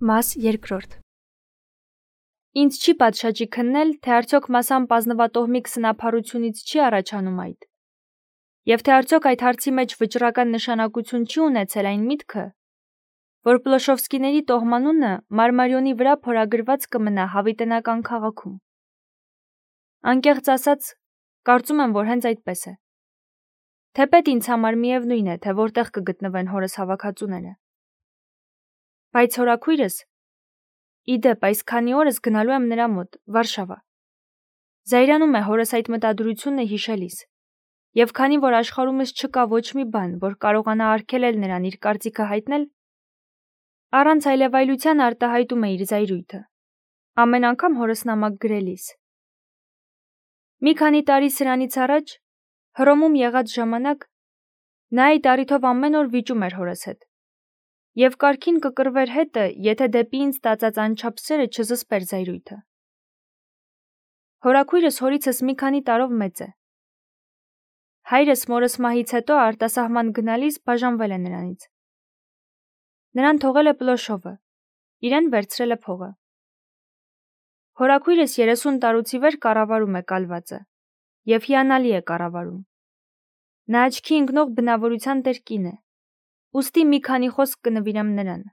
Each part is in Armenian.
Մաս երկրորդ Ինձ չի պատշաճի քննել, թե արդյոք մասամբ ազնվատոհմիկ սնափառությունից չի առաջանում այդ, և թե արդյոք այդ հարցի մեջ վճռական նշանակություն չի ունեցել այն միտքը, որ Պլոշովսկիների տոհմանունը Մարմարիոնի վրա փորագրված կմնա հավիտենական քաղաքում։ Անկեղծ ասած, կարծում եմ, որ հենց այդպես է։ Թեպետ ինձ համար միևնույն է, թե որտեղ կգտնվեն հորս հավաքածուները։ Բայց հորաքույրս, ի դեպ, այս քանի օրս գնալու եմ նրա մոտ, Վարշավա։ Զայրանում է հորս այդ մտադրությունը հիշելիս, և քանի որ աշխարհումս չկա ոչ մի բան, որ կարողանա արգելել նրան իր կարծիքը հայտնել, առանց այլևայլության արտահայտում է իր զայրույթը, ամեն անգամ հորս նամակ գրելիս։ Մի քանի տարի սրանից առաջ, Հռոմում եղած ժամանակ, նա այդ առիթով ամեն օր վիճում էր հորս հետ, և կարգին կկռվեր հետը, եթե դեպի ինձ տածած անչափ սերը չզսպեր զայրույթը։ Հորաքույրս հորիցս մի քանի տարով մեծ է։ Հայրս մորս մահից հետո արտասահման գնալիս բաժանվել է նրանից։ Նրան թողել է Պլոշովը, իրեն վերցրել է փողը։ Հորաքույրս 30 տարուց ի վեր կառավարում է կալվածը, և հիանալի է կառավարում։ Նա աչքի ընկնող բնավորության տեր կին է, ուստի մի քանի խոսք կնվիրեմ նրան։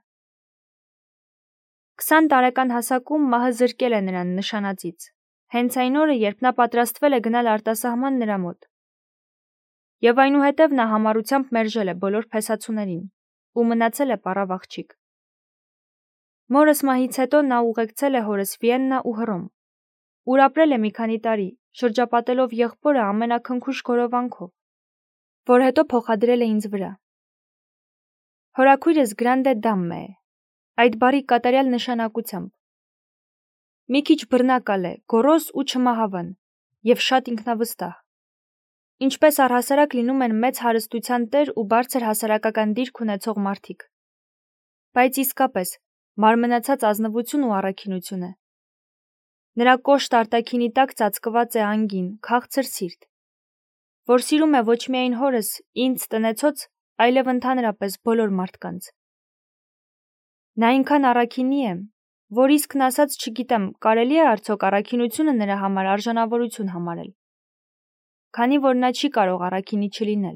20 տարեկան հասակում մահը զրկել է նրան նշանածից, հենց այն օրը, երբ նա պատրաստվել է գնալ արտասահման նրա մոտ։ Եվ այնուհետև նա համառությամբ մերժել է բոլոր փեսացուներին ու մնացել է պառավ աղջիկ։ Մորս մահից հետո նա ուղեկցել է հորս Վիեննա ու Հռոմ, ուր ապրել է մի քանի տարի, շրջապատելով եղբորը ամենաքնքուշ գորովանքով, որ հետո փոխադրել է ինձ վրա։ Հորաքույրս Գրանդե Դամմե է, այդ բառի կատարյալ նշանակությամբ։ Մի քիչ բռնակալ է, գոռոզ ու չմահավան, և շատ ինքնավստահ, ինչպես առհասարակ լինում են մեծ հարստության տեր ու բարձր հասարակական դիրք ունեցող մարդիկ։ Բայց իսկապես, մարմնացած ազնվություն ու առաքինություն է։ Նրա կոշտ արտաքինի տակ ծածկված է անգին, քաղցր սիրտ, որ սիրում է ոչ միայն հորս, ինձ տնեցոց, այլև ընդհանրապես բոլոր մարդկանց։ Նա այնքան առաքինի է, որ իսկն ասած չգիտեմ, կարելի է արդյոք առաքինությունը նրա համար արժանավորություն համարել, քանի որ նա չի կարող առաքինի չլինել։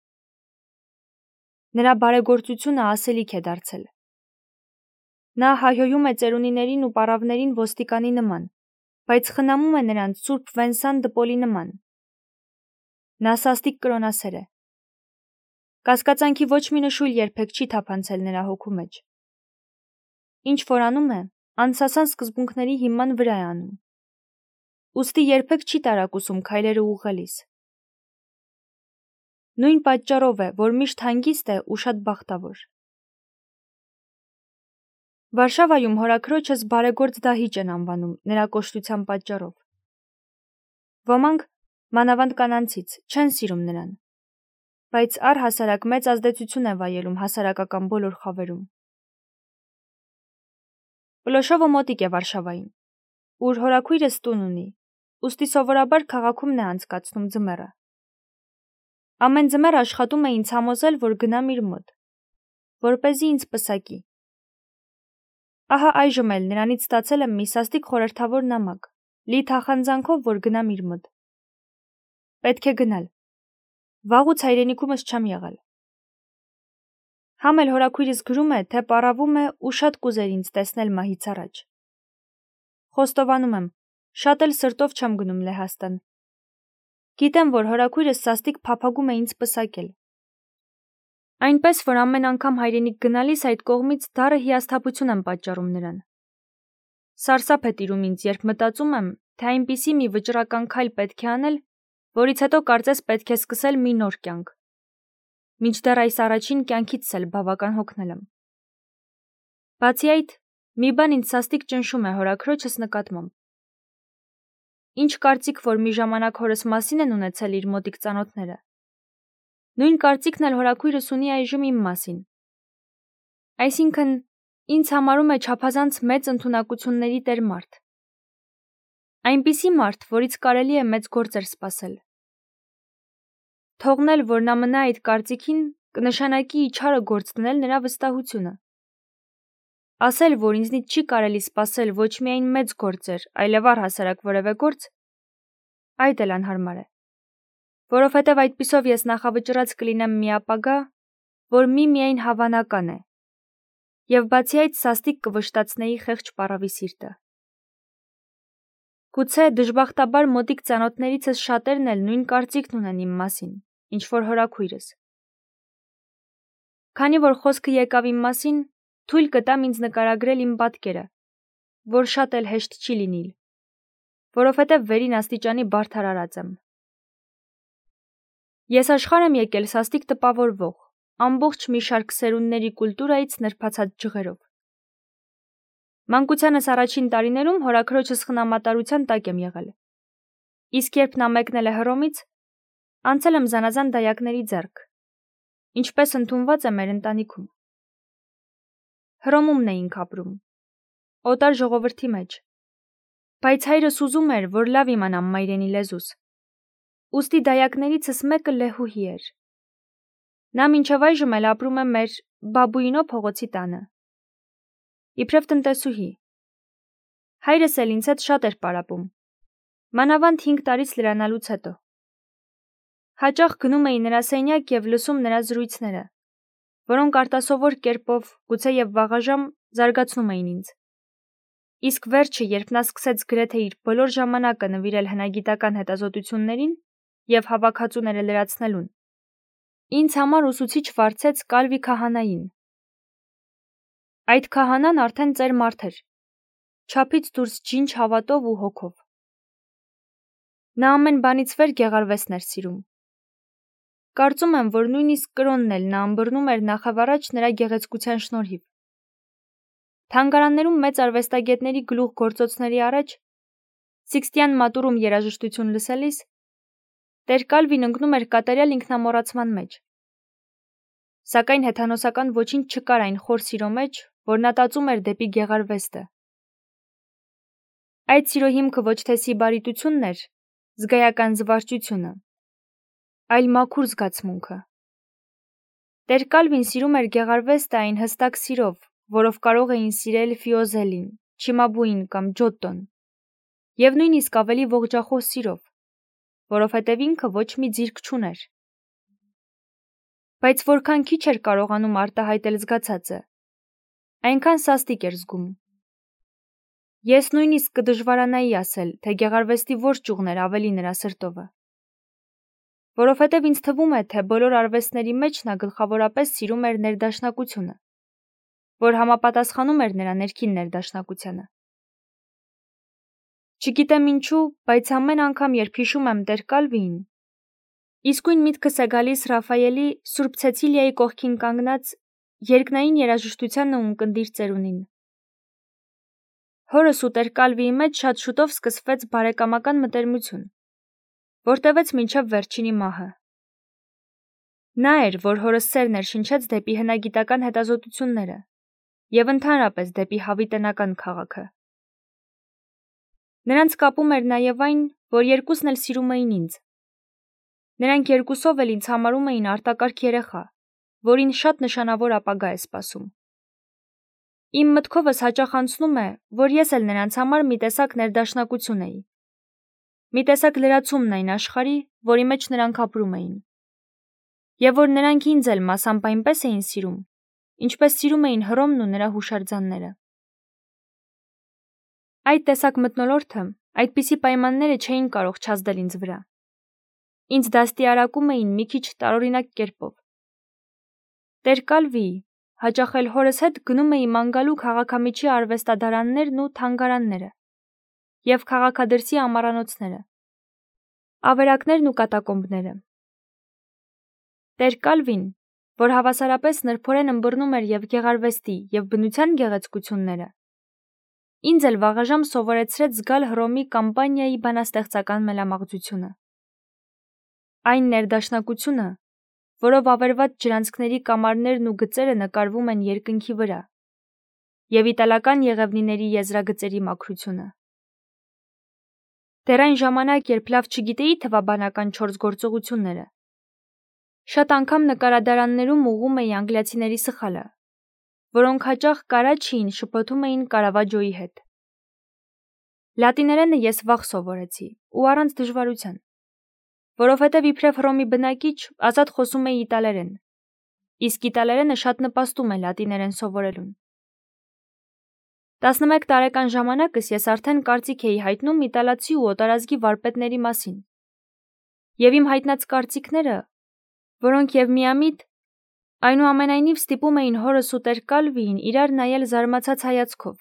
Նրա բարեգործությունը ասելիք է դարձել։ Նա հայհոյում է ծերունիներին ու պառավներին ոստիկանի նման, բայց խնամում է նրանց սուրբ Վենսան դպոլի նման։ Նա սաստիկ կրոնասեր է։ Կասկածանքի ոչ մի նշույլ երբեք չի թափանցել նրա հոգու մեջ։ Ինչ որ անում է, անսասան սկզբունքների հիման վրա է անում։ Ուստի երբեք չի տարակուսում քայլերը ուղղելիս։ Նույն պատճառով է, որ միշտ հանգիստ է ու շատ բախտավոր։ Վարշավայում հորաքրոջս բարեգործ դահիճ են անվանում նրա կոշտության պատճառով։ Ոմանք, մանավանդ կանանցից, չեն սիրում նրան, բայց առհասարակ մեծ ազդեցություն է վայելում հասարակական բոլոր խավերում։ Պլոշովը մոտիկ է Վարշավային, ուր հորաքույրս տուն ունի, ուստի սովորաբար քաղաքում է անցկացնում ձմեռը։ Ամեն ձմեռ աշխատում է ինձ համոզել, որ գնամ իր մոտ, որպեսզի ինձ պսակի։ Ահա այժմ էլ նրանից ստացել եմ մի սաստիկ խորհրդավոր նամակ, լի թախանձանքով, որ գնամ իր մոտ։ Պետք է գնալ։ Վաղուց հայրենիքումս չեմ եղել։ Համ էլ հորաքույրս գրում է, թե պառավում է ու շատ կուզեր ինձ տեսնել մահից առաջ։ Խոստովանում եմ, շատ էլ սրտով չեմ գնում Լեհաստան։ Գիտեմ, որ հորաքույրս սաստիկ փափագում է ինձ պսակել։ Այնպես, որ ամեն անգամ հայրենիք գնալիս այդ կողմից դառը հիասթափություն եմ պատճառում նրան։ Սարսափ է տիրում ինձ, երբ մտածում եմ, թե այնպիսի մի վճռական քայլ պետք է անել, որից հետո կարծես պետք է սկսել մի նոր կյանք։ Մինչդեռ այս առաջին կյանքիցս էլ բավական հոգնել եմ։ Բացի այդ, մի բան ինձ սաստիկ ճնշում է հորաքրոջս նկատմամբ։ Ինչ կարծիք, որ մի ժամանակ հորս մասին են ունեցել իր մոտիկ ծանոթները, նույն կարծիքն էլ հորաքույրս ունի այժմ իմ մասին։ Այսինքն, ինձ համարում է չափազանց մեծ ընդունակությունների տեր մարդ։ Այնպիսի մարդ, որից կարելի է մեծ գործեր սպասել։ Թողնել, որ նա մնա այդ կարծիքին, կնշանակի իչարը գործ դնել նրա վստահությունը։ Ասել, որ ինձնից չի կարելի սպասել ոչ միայն մեծ գործեր, այլև առհասարակ որևէ գործ, այդ էլ անհարմար է, որովհետև այդպիսով ես նախավճռած կլինեմ մի ապագա, որ միայն հավանական է, և բացի այդ սաստիկ կվշտացնեի խեղճ պառավի սիրտը։ Գուցե դժբախտաբար մոտիկ ծանոթներիցս շատերն էլ նույն կարծիքն ունեն իմ մասին, ինչ որ հորաքույրս։ Քանի որ խոսքը եկավ իմ մասին, թույլ կտամ ինձ նկարագրել իմ պատկերը, որ շատ էլ հեշտ չի լինիլ, որովհետև վերին աստիճանի բարդարարած եմ։ Ես աշխարհ եմ եկել սաստիկ տպավորվող, ամբողջ մի շարք սերունդների կուլտուրայից նրբացած ջղերով։ Մանկությանս առաջին տարիներում հորաքրոջս խնամատարության տակ եմ եղել, իսկ երբ նա մեկնել է Հռոմից, անցել եմ զանազան դայակների ձեռք, ինչպես ընդունված է մեր ընտանիքում։ Հռոմումն էինք ապրում, օտար ժողովրդի մեջ, բայց հայրս ուզում էր, որ լավ իմանամ մայրենի լեզուս, ուստի դայակներիցս մեկը լեհուհի էր։ Նա մինչև այժմ էլ ապրում է մեր Բաբուինո փողոցի տանը, իբրև տնտեսուհի։ Հայրս էլ ինձ հետ շատ էր պարապում, մանավանդ 5 տարից լրանալուց հետո։ Հաճախ գնում էի նրա սենյակ և լսում նրա զրույցները, որոնք արտասովոր կերպով, գուցե և վաղաժամ, զարգացնում էին ինձ։ Իսկ վերջը, երբ նա սկսեց գրեթե իր բոլոր ժամանակը նվիրել հնագիտական հետազոտություններին և հավաքածուները լրացնելուն, ինձ համար ուսուցիչ վարձեց Կալվի քահանային։ Այդ քահանան արդեն ծեր մարդ էր, չափից դուրս ջինջ հավատով ու հոգով։ Նա ամեն բանից վեր գեղարվեստն էր սիրում։ Կարծում եմ, որ նույնիսկ կրոնն էլ նա ըմբռնում էր նախավառաջ նրա գեղեցկության շնորհիվ։ Թանգարաններում մեծ արվեստագետների գլուխգործոցների առաջ, Սիքստյան մատուրում երաժշտություն լսելիս, տեր Կալվին ընկնում էր կատարյալ ինքնամոռացման մեջ։ Սակայն հեթանոսական ոչինչ չկար այն խոր սիրո մեջ, որ նա տածում էր դեպի գեղարվեստը։ Այդ սիրո հիմքը ոչ թե սիբարիտությունն էր, զգայական զվարճությունը, այլ մաքուր զգացմունքը։ Տեր Կալվին սիրում էր գեղարվեստը այն հստակ սիրով, որով կարող էին սիրել Ֆիոզելին, Չիմաբուին կամ Ջոտտոն, և նույնիսկ ավելի ողջախոս սիրով, որովհետև ինքը ոչ մի ձիրք չուներ։ Բայց որքան քիչ էր կարողանում արտահայտել զգացածը, այնքան սաստիկ էր զգում։ Ես նույնիսկ կդժվարանայի ասել, թե գեղարվեստի որ ճյուղն էր ավելի նրա սրտովը, որովհետև ինձ թվում է, թե բոլոր արվեստների մեջ նա գլխավորապես սիրում էր ներդաշնակությունը, որ համապատասխանում էր նրա ներքին ներդաշնակությանը։ Չգիտեմ ինչու, բայց ամեն անգամ, երբ հիշում եմ տեր Կալվիին, իսկույն միտքս է գալիս Ռաֆայելի Սուրբ Ցեցիլիայի կողքին կանգնած երկնային երաժշտությանը ու ունկնդիր ծերունին։ Հորս ու տեր Կալվիի մեջ շատ շուտով սկսվեց բարեկամական մտերմություն, որ տևեց մինչև վերջինի մահը։ Նա էր, որ հորս սերն ներշնչեց դեպի հնագիտական հետազոտությունները և ընդհանրապես դեպի հավիտենական քաղաքը։ Նրանց կապում էր նաև այն, որ երկուսն էլ սիրում էին ինձ։ Նրանք երկուսով էլ ինձ համարում էին արտակարգ երեխա, որին շատ նշանավոր ապագա է սպասում։ Իմ մտքովս հաճախ անցնում է, որ ես էլ նրանց համար մի տեսակ ներդաշնակություն էի։ Մի տեսակ լրացումն այն աշխարհի, որի մեջ նրանք ապրում էին։ Եվ որ նրանք ինձ էլ մասամբ այնպես էին սիրում, ինչպես սիրում էին Հռոմն ու նրա հուշարձանները։ Այդ տեսակ մթնոլորտը, այդպիսի պայմանները չէին կարող չազդել ինձ վրա։ Ինձ դաստիարակում էին մի քիչ տարօրինակ կերպով։ Տեր Կալվիի, հաճախ էլ հորս հետ գնում էի Մանգալու քաղաքամիջի արվեստադարաններն ու թանգարանները և քաղաքադրսի ամառանոցները, ավերակներն ու կատակոմբները։ Տեր Կալվին, որ հավասարապես նրբորեն ըմբռնում էր և գեղարվեստի, և բնության գեղեցկությունները, ինձ էլ վաղաժամ սովորեցրեց զգալ Հռոմի կամպանիայի բանաստեղծական մելամաղձությունը։ Այն ներդաշնակությունը, որով ավերված ջրանցքների կամարներն ու գծերը նկարվում են երկնքի վրա, և իտալական եղևնիների եզրագծերի մաքրությունը։ Դեռ այն ժամանակ, երբ լավ չգիտեի թվաբանական 4 գործողությունները, շատ անգամ նկարադարաններում ուղղում էի անգլիացիների սխալը, որոնք հաճախ կարաչիին շփոթում էին Կարավաջոյի հետ։ Լատիներենը ես վաղ սովորեցի ու առանց դժվարության, որովհետև իբրև Հռոմի բնակիչ ազատ խոսում էի իտալերեն, իսկ իտալերենը շատ նպաստում է լատիներեն սովորելուն։ 11 տարեկան ժամանակս ես արդեն կարծիք էի հայտնում իտալացի ու օտարազգի վարպետների մասին, և իմ հայտնած կարծիքները, որոնք և միամիտ, այնուամենայնիվ ստիպում էին հորս ու տեր Կալվիին իրար նայել զարմացած հայացքով։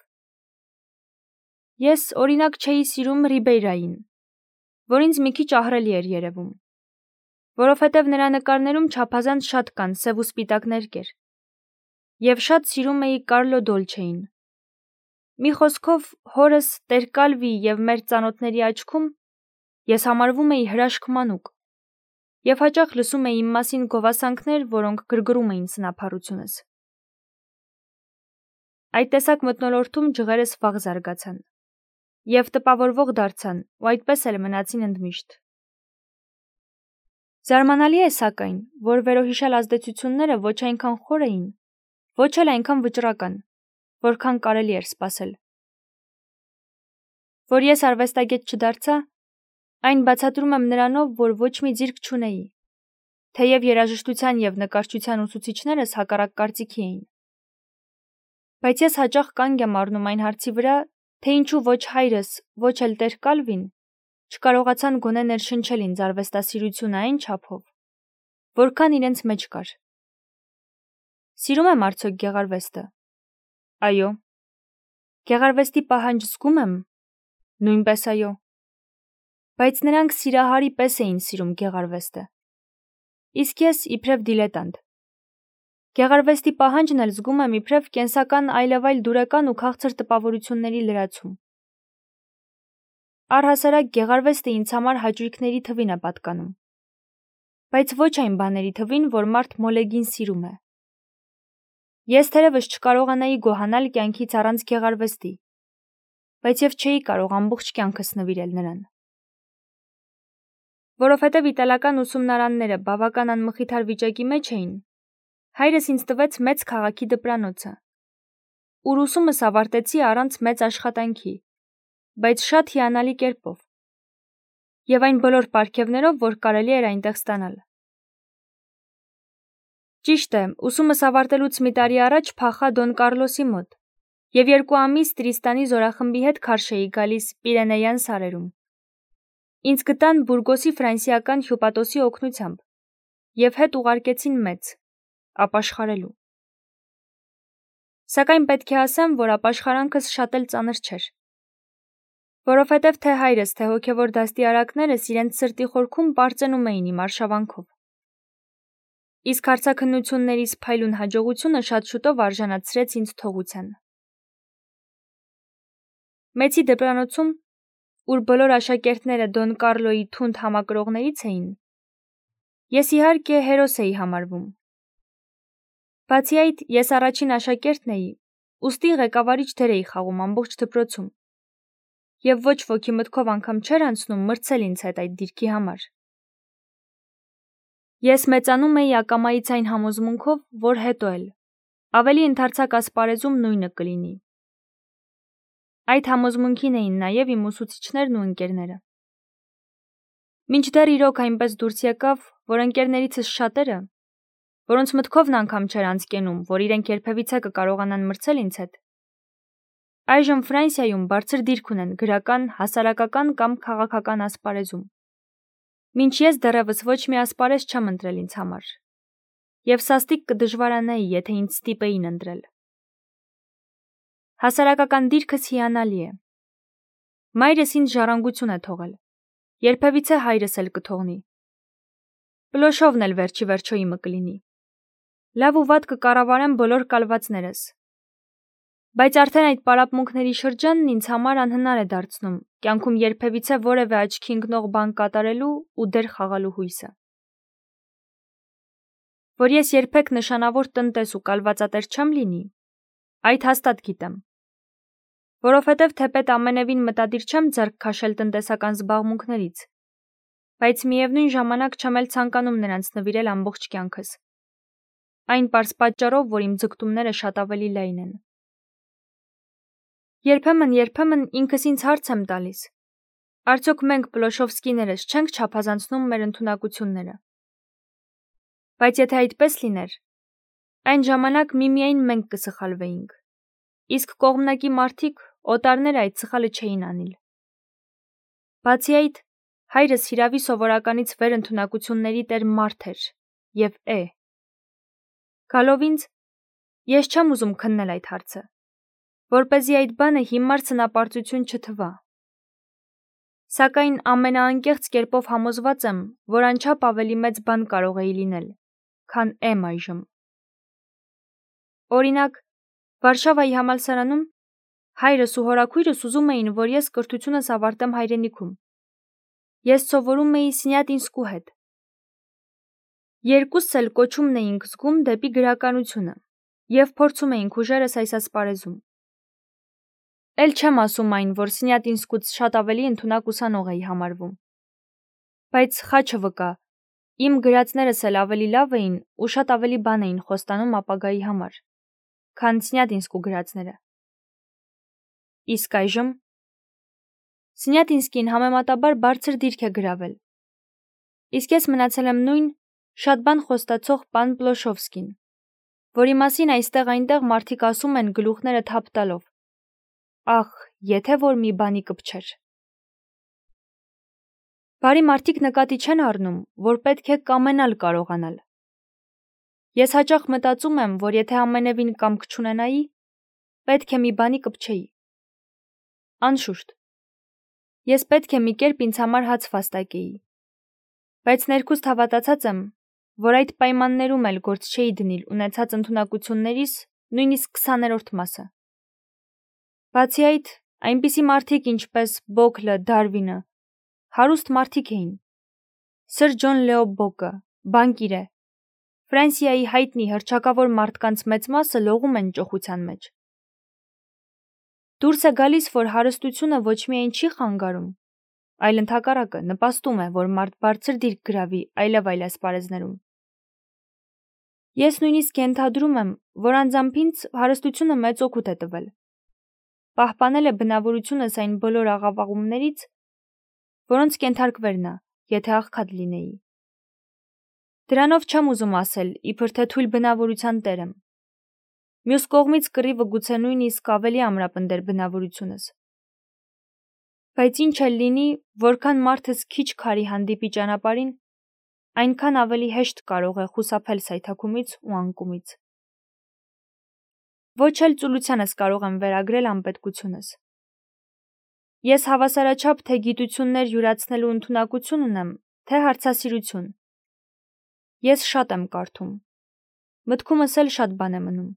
Ես, օրինակ, չէի սիրում Ռիբեյրային, որ ինձ մի քիչ ահռելի էր երևում, որովհետև նրա նկարներում չափազանց շատ կան սև ու սպիտակ ներկեր, և շատ սիրում էի Կարլո Դոլչեին։ Մի խոսքով, հորս, տեր Կալվիի և մեր ծանոթների աչքում ես համարվում էի հրաշք մանուկ և հաճախ լսում էի իմ մասին գովասանքներ, որոնք գրգռում էին սնափառությունս։ Այդ տեսակ մթնոլորտում ջղերս վաղ զարգացան և տպավորվող դարձան ու այդպես էլ մնացին ընդմիշտ։ Զարմանալի է, սակայն, որ վերոհիշյալ ազդեցությունները ոչ այնքան խոր էին, ոչ էլ այնքան վճռական, որքան կարելի էր սպասել։ Որ ես արվեստագետ չդարձա, այն բացատրում եմ նրանով, որ ոչ մի ձիրք չունեի, թեև երաժշտության և նկարչության ուսուցիչներս հակառակ կարծիքի էին։ Բայց ես հաճախ կանգ եմ առնում այն հարցի վրա, թե ինչու ոչ հայրս, ոչ էլ տեր Կալվին չկարողացան գոնե ներշնչել ինձ արվեստասիրությունը այն չափով, որքան իրենց մեջ կար։ Սիրում եմ արդյոք գեղարվեստը։ Այո։ Գեղարվեստի պահանջ զգում եմ։ Նույնպես այո։ Բայց նրանք սիրահարի պես էին սիրում գեղարվեստը։ Իսկ ես իբրև դիլետանտ։ Գեղարվեստի պահանջն էլ զգում եմ իբրև կենսական այլևայլ դուրեկան ու քաղցր տպավորությունների լրացում։ Առհասարակ գեղարվեստը ինձ համար հաճույքների թվին է պատկանում, բայց ոչ այն բաների թվին, որ մարդ մոլեգին սիրում է։ Ես թերևս չկարողանայի գոհանալ կյանքից առանց գեղարվեստի, բայց և չէի կարող ամբողջ կյանքս նվիրել նրան։ Որովհետև իտալական ուսումնարանները բավական անմխիթար վիճակի մեջ էին, հայրս ինձ տվեց մեծ քաղաքի դպրանոցը, ուր ուսումս ավարտեցի առանց մեծ աշխատանքի, բայց շատ հիանալի կերպով, և այն բոլոր պարգևներով, որ կարելի էր այնտեղ ստանալ։ Ճիշտ է, ուսումս ավարտելուց մի տարի առաջ փախա Դոն Կարլոսի մոտ, և 2 ամիս Տրիստանի զորախմբի հետ քարշ էի գալիս Պիրենեյան սարերում։ Ինձ գտան Բուրգոսի ֆրանսիական հյուպատոսի օգնությամբ և հետ ուղարկեցին մեծ, ապաշխարելու։ Սակայն պետք է ասեմ, որ ապաշխարանքս շատ էլ ծանր չէր, որովհետև թե հայրս, թե հոգևոր դաստիարակներս իրենց սրտի խորքում պարծենում էին իմ արշավանքով։ Իսկ հարցաքննություններիս փայլուն հաջողությունը շատ շուտով արժանացրեց ինձ թողության։ Մեծի դպրանոցում, ուր բոլոր աշակերտները Դոն Կարլոյի թունդ համակրողներից էին, ես իհարկե հերոս էի համարվում։ Բացի այդ, ես առաջին աշակերտն էի, ուստի ղեկավարիչ դեր էի խաղում ամբողջ դպրոցում, և ոչ ոքի մտքով անգամ չէր անցնում մրցել ինձ հետ այդ դիրքի համար։ Ես մեծանում էի ակամայից այն համոզմունքով, որ հետո էլ, ավելի ընդարձակ ասպարեզում նույնը կլինի։ Այդ համոզմունքին էին նաև իմ ուսուցիչներն ու ընկերները։ Մինչդեռ իրոք այնպես դուրս եկավ, որ ընկերներիցս շատերը, որոնց մտքովն անգամ չէր անցկենում, որ իրենք երբևիցե կկարողանան մրցել ինձ հետ, այժմ Ֆրանսիայում բարձր դիրք ունեն գրական, հասարակական կամ քաղաքական ասպարեզում, մինչ ես դեռևս ոչ մի ասպարեզ չեմ ընտրել ինձ համար, և սաստիկ կդժվարանայի, եթե ինձ ստիպեին ընտրել։ Հասարակական դիրքս հիանալի է։ Մայրս ինձ ժառանգություն է թողել, երբևիցե հայրս էլ կթողնի։ Պլոշովն էլ վերջի վերջո իմը կլինի։ Լավ ու վատ կկառավարեմ բոլոր կալվածներս։ Բայց արդեն այդ պարապմունքների շրջանն ինձ համար անհնար է դարձնում կյանքում երբևիցե որևէ աչքի ընկնող բան կատարելու ու դեր խաղալու հույսը։ Որ ես երբեք նշանավոր տնտես ու կալվածատեր չեմ լինի, այդ հաստատ գիտեմ։ Որովհետև թեպետ ամենևին մտադիր չեմ ձեռք քաշել տնտեսական զբաղմունքներից, բայց միևնույն ժամանակ չեմ էլ ցանկանում նրանց նվիրել ամբողջ կյանքս։ Այն պարզ պատճառով, որ իմ ձգտումները շատ ավելի լայն են։ Երբեմն ինքս ինձ հարց եմ տալիս. արդյոք մենք Պլոշովսկիներս չենք չափազանցնում մեր ընդունակությունները։ Բայց եթե այդպես լիներ, այն ժամանակ միմիայն մենք կսխալվեինք, իսկ կողմնակի մարդիկ, օտարները այդ սխալը չէին անիլ։ Բացի այդ, հայրս հիրավի սովորականից վեր ընդունակությունների տեր մարդ էր և է։ Գալով ինձ, ես չեմ ուզում քննել այդ հարցը, որպեսզի այդ բանը հիմար ցնապարտություն չթվա։ Սակայն ամենաանկեղծ կերպով համոզված եմ, որ անչափ ավելի մեծ բան կարող էի լինել, քան եմ այժմ։ Օրինակ, Վարշավայի համալսարանում հայրս ու հորաքույրս ուզում էին, որ ես կրթությունս ավարտեմ հայրենիքում։ Ես սովորում էի Սնյատինսկու հետ։ Երկուսս էլ կոչումն էինք զգում դեպի գրականությունը և փորձում էինք ուժերս այս ասպարեզում։ Էլ չեմ ասում այն, որ Սնյատինսկուց շատ ավելի ընդունակ ուսանող էի համարվում։ Բայց խաչը վկա, իմ գրածներս էլ ավելի լավ էին ու շատ ավելի բան էին խոստանում ապագայի համար, քան Սնյատինսկու գրածները։ Իսկ այժմ Սնյատինսկին համեմատաբար բարձր դիրք է գրավել։ Իսկ ես մնացել եմ նույն շատ բան խոստացող պան Պլոշովսկին, որի մասին այստեղ-այնտեղ մարդիկ ասում են գլուխները թափ տալով. ախ, եթե որ մի բանի կպչեր։ Բարի մարդիկ նկատի չեն առնում, որ պետք է կամենալ կարողանալ։ Ես հաճախ մտածում եմ, որ եթե ամենևին կամք չունենայի, պետք է մի բանի կպչեի։ Անշուշտ, ես պետք է մի կերպ ինձ համար հաց վաստակեի, բայց ներքուստ հավատացած եմ, որ այդ պայմաններում էլ գործ չէի դնիլ ունեցած ընդունակություններիս նույնիսկ 20-րդ մասը։ Բացի այդ, այնպիսի մարդիկ ինչպես Բոքլը, Դարվինը, հարուստ մարդիկ էին։ Սր Ջոն Լեո Բոկը, բանկիր է։ Ֆրանսիայի հայտնի հռչակավոր մարդկանց մեծ մասը լողում են ճոխության մեջ։ Դուրս է գալիս, որ հարստությունը ոչ միայն չի խանգարում, այլ ընդհակառակը նպաստում է, որ մարդ բարձր դիրք գրավի այլև այլ ասպարեզներում։ Ես նույնիսկ ենթադրում եմ, որ անձամբ ինձ հարստությունը մեծ օգուտ է տվել։ Պահպանել է բնավորությունս այն բոլոր աղավաղումներից, որոնց կենթարկվեր նա, եթե աղքատ լինեի։ Դրանով չեմ ուզում ասել, իբր թե թույլ բնավորության տեր եմ։ Մյուս կողմից կռիվը գուցե նույնիսկ ավելի ամրապնդեր բնավորությունս։ Բայց ինչ էլ լինի, որքան մարդս քիչ քարի հանդիպի ճանապարհին, այնքան ավելի հեշտ կարող է խուսափել սայթաքումից ու անկումից։ Ոչ էլ ծուլությանս կարող եմ վերագրել անպետքությունս։ Ես հավասարաչափ թե գիտություններ յուրացնելու ընդունակություն ունեմ, թե հարցասիրություն։ Ես շատ եմ կարդում։ Մտքումս էլ շատ բան է մնում։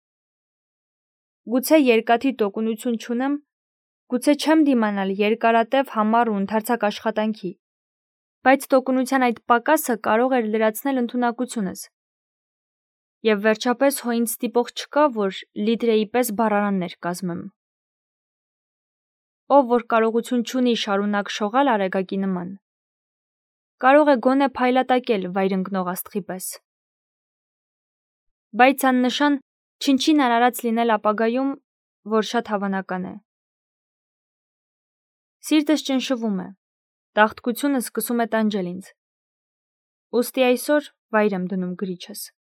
Գուցե երկաթի տոկունություն չունեմ, գուցե չեմ դիմանալ երկարատև համառ ու ընդարձակ աշխատանքի, բայց տոկունության այդ պակասը կարող էր լրացնել ընդունակությունս։ Եվ վերջապես հո ինձ ստիպող չկա, որ լիտրեի պես բառարաններ կազմեմ։ Ով որ կարողություն չունի շարունակ շողալ արեգակի նման, կարող է գոնե փայլատակել վայր ընկնող աստղի պես։ Բայց աննշան չնչին արարած լինել ապագայում, որ շատ հավանական է։ Սիրտս ճնշվում է, տաղտկությունը սկսում է տանջել ինձ։ Ուստի այսօր վայր եմ դնում գրիչս։